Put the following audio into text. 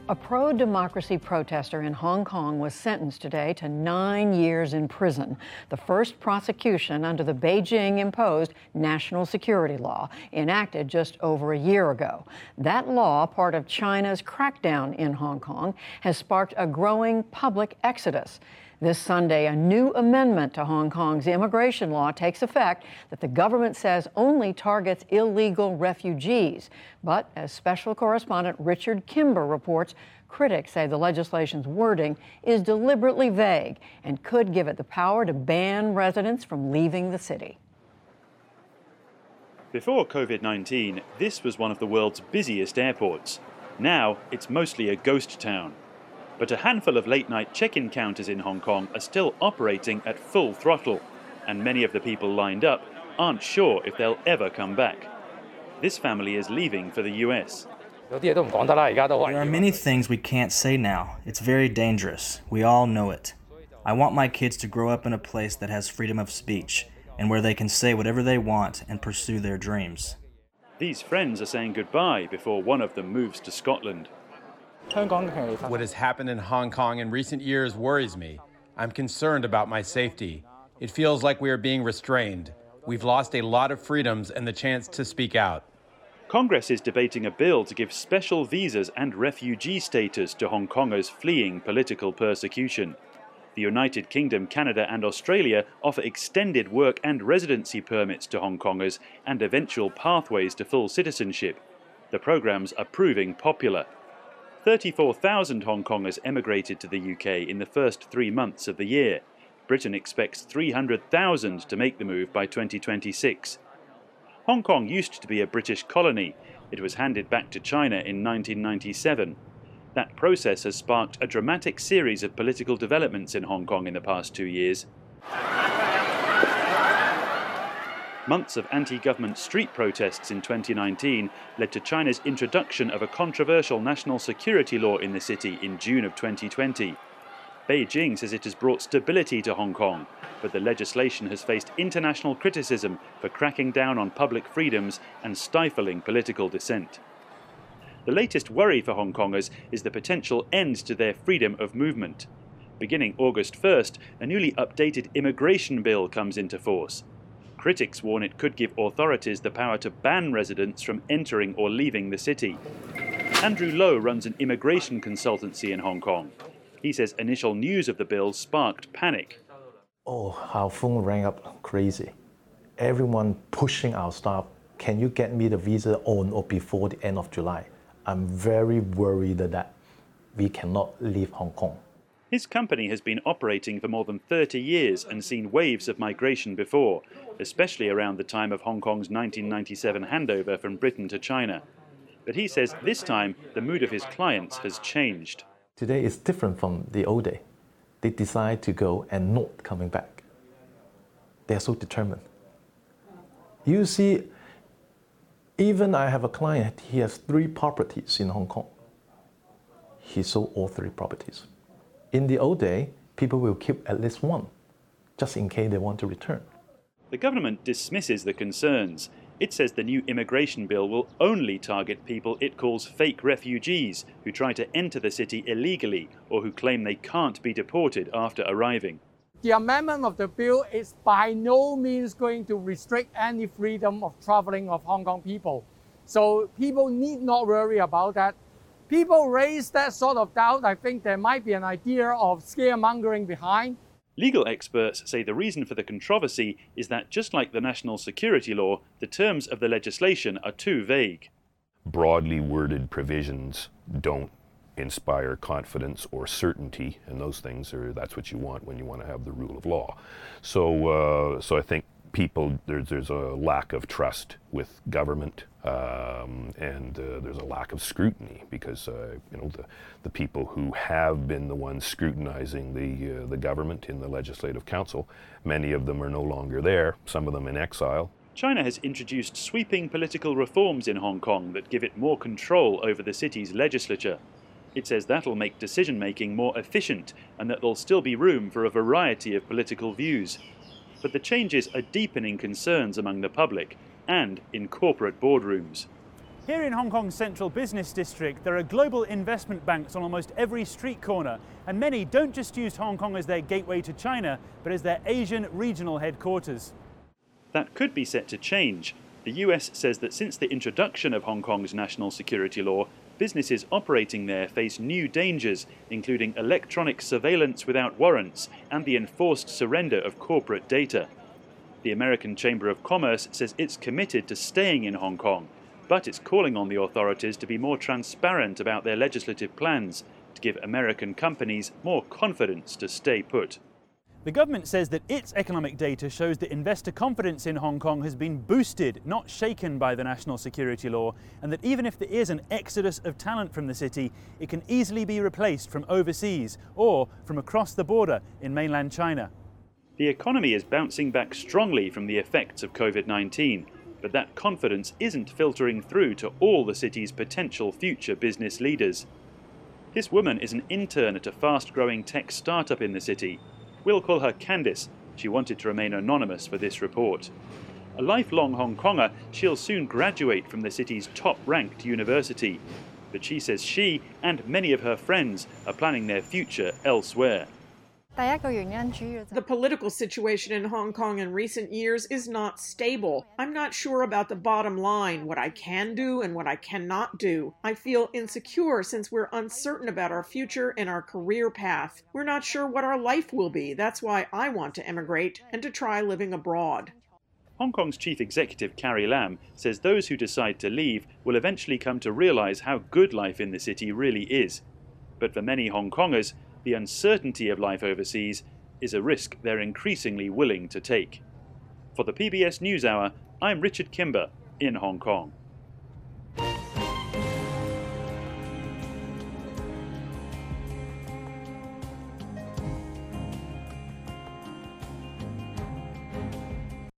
A pro-democracy protester in Hong Kong was sentenced today to 9 years in prison, the first prosecution under the Beijing-imposed national security law, enacted just over a year ago. That law, part of China's crackdown in Hong Kong, has sparked a growing public exodus. This Sunday, a new amendment to Hong Kong's immigration law takes effect that the government says only targets illegal refugees. But as special correspondent Richard Kimber reports, critics say the legislation's wording is deliberately vague and could give it the power to ban residents from leaving the city. Before COVID-19, this was one of the world's busiest airports. Now, it's mostly a ghost town. But a handful of late-night check-in counters in Hong Kong are still operating at full throttle, and many of the people lined up aren't sure if they'll ever come back. This family is leaving for the US. There are many things we can't say now. It's very dangerous. We all know it. I want my kids to grow up in a place that has freedom of speech, and where they can say whatever they want and pursue their dreams. These friends are saying goodbye before one of them moves to Scotland. What has happened in Hong Kong in recent years worries me. I'm concerned about my safety. It feels like we are being restrained. We've lost a lot of freedoms and the chance to speak out. Congress is debating a bill to give special visas and refugee status to Hong Kongers fleeing political persecution. The United Kingdom, Canada and Australia offer extended work and residency permits to Hong Kongers and eventual pathways to full citizenship. The programs are proving popular. 34,000 Hong Kongers emigrated to the UK in the first 3 months of the year. Britain expects 300,000 to make the move by 2026. Hong Kong used to be a British colony. It was handed back to China in 1997. That process has sparked a dramatic series of political developments in Hong Kong in the past 2 years. Months of anti-government street protests in 2019 led to China's introduction of a controversial national security law in the city in June of 2020. Beijing says it has brought stability to Hong Kong, but the legislation has faced international criticism for cracking down on public freedoms and stifling political dissent. The latest worry for Hong Kongers is the potential end to their freedom of movement. Beginning August 1st, a newly updated immigration bill comes into force. Critics warn it could give authorities the power to ban residents from entering or leaving the city. Andrew Lowe runs an immigration consultancy in Hong Kong. He says initial news of the bill sparked panic. Our phone rang up crazy. Everyone pushing our staff, can you get me the visa on or before the end of July? I'm very worried that we cannot leave Hong Kong. His company has been operating for more than 30 years and seen waves of migration before, especially around the time of Hong Kong's 1997 handover from Britain to China. But he says this time the mood of his clients has changed. Today is different from the old day. They decide to go and not coming back. They are so determined. You see, even I have a client, he has 3 properties in Hong Kong. He sold all 3 properties. In the old day, people will keep at least 1, just in case they want to return. The government dismisses the concerns. It says the new immigration bill will only target people it calls fake refugees who try to enter the city illegally or who claim they can't be deported after arriving. The amendment of the bill is by no means going to restrict any freedom of traveling of Hong Kong people. So people need not worry about that. People raise that sort of doubt. I think there might be an idea of scaremongering behind. Legal experts say the reason for the controversy is that, just like the national security law, the terms of the legislation are too vague. Broadly worded provisions don't inspire confidence or certainty, and those things that's what you want when you want to have the rule of law. So I think there's a lack of trust with government, and there's a lack of scrutiny because the people who have been the ones scrutinizing the government in the Legislative Council, many of them are no longer there, some of them in exile. China has introduced sweeping political reforms in Hong Kong that give it more control over the city's legislature. It says that'll make decision-making more efficient and that there'll still be room for a variety of political views. But the changes are deepening concerns among the public and in corporate boardrooms. Here in Hong Kong's central business district, there are global investment banks on almost every street corner, and many don't just use Hong Kong as their gateway to China, but as their Asian regional headquarters. That could be set to change. The US says that since the introduction of Hong Kong's national security law, businesses operating there face new dangers, including electronic surveillance without warrants and the enforced surrender of corporate data. The American Chamber of Commerce says it's committed to staying in Hong Kong, but it's calling on the authorities to be more transparent about their legislative plans to give American companies more confidence to stay put. The government says that its economic data shows that investor confidence in Hong Kong has been boosted, not shaken by the national security law, and that even if there is an exodus of talent from the city, it can easily be replaced from overseas or from across the border in mainland China. The economy is bouncing back strongly from the effects of COVID-19. But that confidence isn't filtering through to all the city's potential future business leaders. This woman is an intern at a fast-growing tech startup in the city. We'll call her Candice. She wanted to remain anonymous for this report. A lifelong Hong Konger, she'll soon graduate from the city's top-ranked university. But she says she and many of her friends are planning their future elsewhere. The political situation in Hong Kong in recent years is not stable. I'm not sure about the bottom line, what I can do and what I cannot do. I feel insecure since we're uncertain about our future and our career path. We're not sure what our life will be. That's why I want to emigrate and to try living abroad. Hong Kong's chief executive, Carrie Lam, says those who decide to leave will eventually come to realize how good life in the city really is. But for many Hong Kongers, the uncertainty of life overseas is a risk they're increasingly willing to take. For the PBS NewsHour, I'm Richard Kimber in Hong Kong.